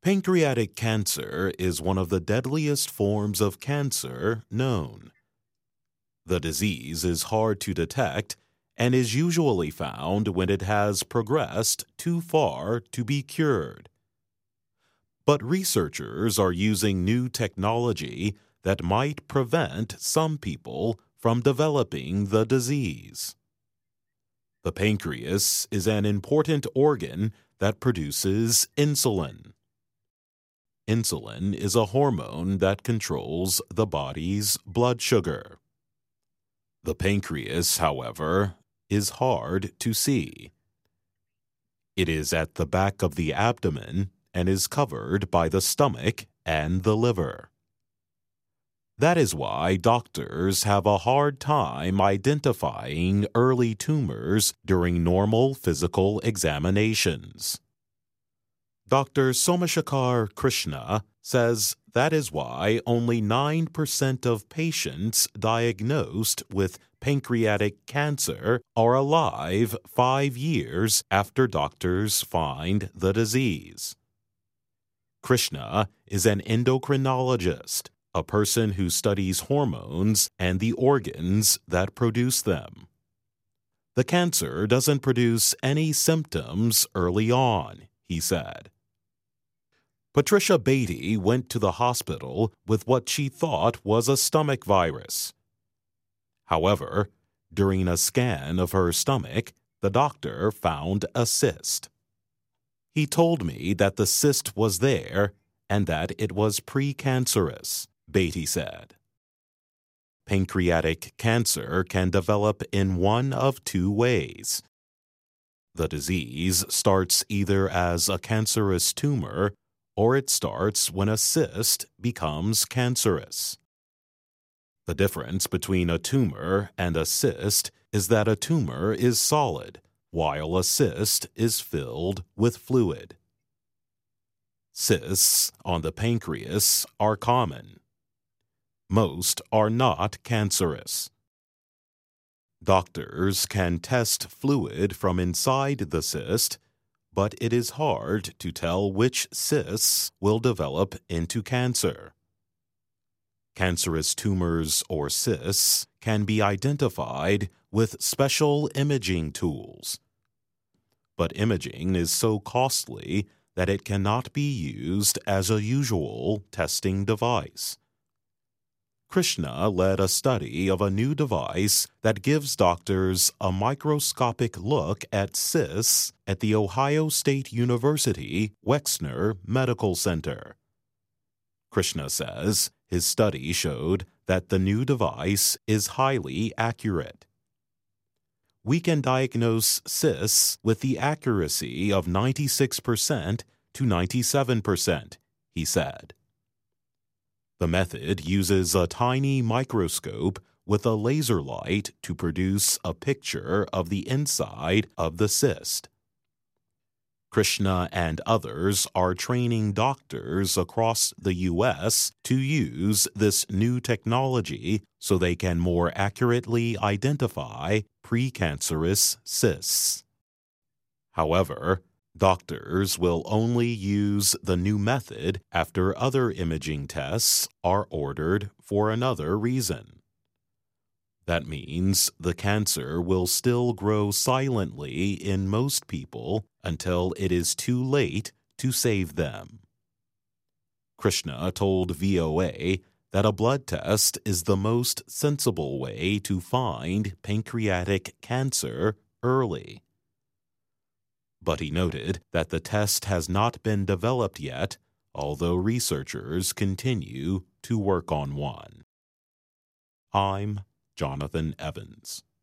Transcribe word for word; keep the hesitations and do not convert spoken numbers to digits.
Pancreatic cancer is one of the deadliest forms of cancer known. The disease is hard to detect and is usually found when it has progressed too far to be cured. But researchers are using new technology that might prevent some people from developing the disease. The pancreas is an important organ that produces insulin. Insulin is a hormone that controls the body's blood sugar. The pancreas, however, is hard to see. It is at the back of the abdomen and is covered by the stomach and the liver. That is why doctors have a hard time identifying early tumors during normal physical examinations. Doctor Somashekar Krishna says that is why only nine percent of patients diagnosed with pancreatic cancer are alive five years after doctors find the disease. Krishna is an endocrinologist, a person who studies hormones and the organs that produce them. The cancer doesn't produce any symptoms early on, he said. Patricia Beatty went to the hospital with what she thought was a stomach virus. However, during a scan of her stomach, the doctor found a cyst. He told me that the cyst was there and that it was precancerous, Beatty said. Pancreatic cancer can develop in one of two ways. The disease starts either as a cancerous tumor or it starts when a cyst becomes cancerous. The difference between a tumor and a cyst is that a tumor is solid, while a cyst is filled with fluid. Cysts on the pancreas are common. Most are not cancerous. Doctors can test fluid from inside the cyst, but it is hard to tell which cysts will develop into cancer. Cancerous tumors or cysts can be identified with special imaging tools. But imaging is so costly that it cannot be used as a usual testing device. Krishna led a study of a new device that gives doctors a microscopic look at cysts at the Ohio State University Wexner Medical Center. Krishna says his study showed that the new device is highly accurate. We can diagnose cysts with the accuracy of ninety-six percent to ninety-seven percent, he said. The method uses a tiny microscope with a laser light to produce a picture of the inside of the cyst. Krishna and others are training doctors across the U S to use this new technology so they can more accurately identify precancerous cysts. However, doctors will only use the new method after other imaging tests are ordered for another reason. That means the cancer will still grow silently in most people until it is too late to save them. Krishna told V O A that a blood test is the most sensible way to find pancreatic cancer early. But he noted that the test has not been developed yet, although researchers continue to work on one. I'm Jonathan Evans.